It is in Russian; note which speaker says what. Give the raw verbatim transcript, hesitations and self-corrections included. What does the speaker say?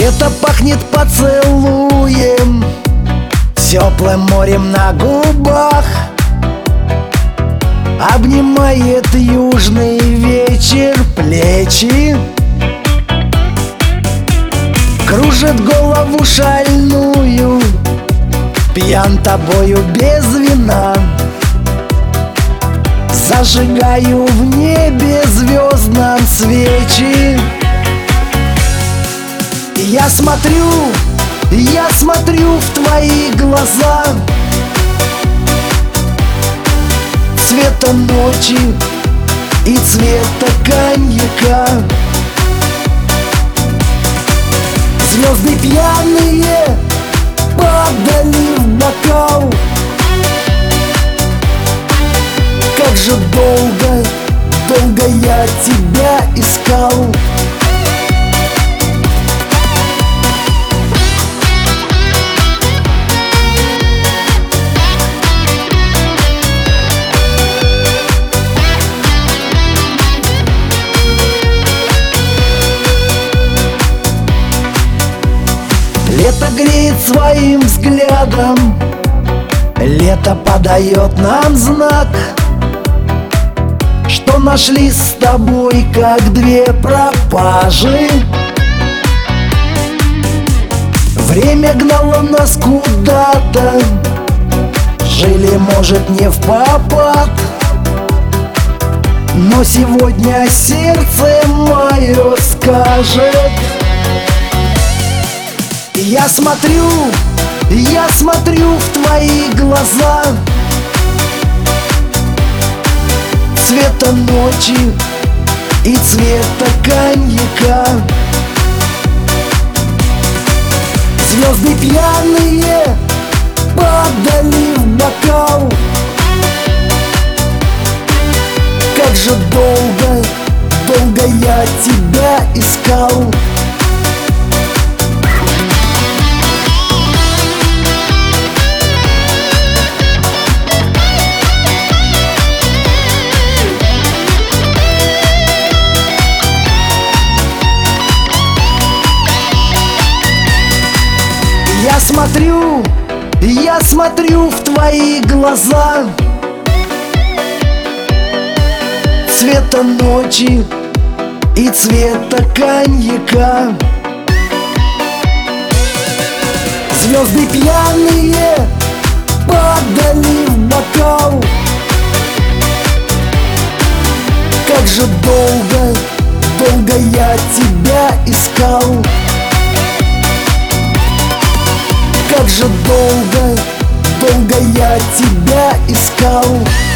Speaker 1: Лето пахнет поцелуем, теплым морем на губах. Обнимает южный вечер плечи, кружит голову шальную, пьян тобою без вина. Зажигаю в небе звездном свечи. Я смотрю, я смотрю в твои глаза, цвета ночи и цвета коньяка. Звезды пьяные падали в бокал. Как же долго, долго я тебя искал. Лето греет своим взглядом, лето подает нам знак, что нашли с тобой как две пропажи. Время гнало нас куда-то, жили, может, не впопад, но сегодня сердце мое скажет. Я смотрю, я смотрю в твои глаза, цвета ночи и цвета коньяка. Звезды пьяные падали в бокал. Как же долго, долго я тебя искал. Я смотрю, я смотрю в твои глаза, цвета ночи и цвета коньяка. Звезды пьяные падали в бокал. Как же долго, долго я тебя искал. Как же долго, долго я тебя искал.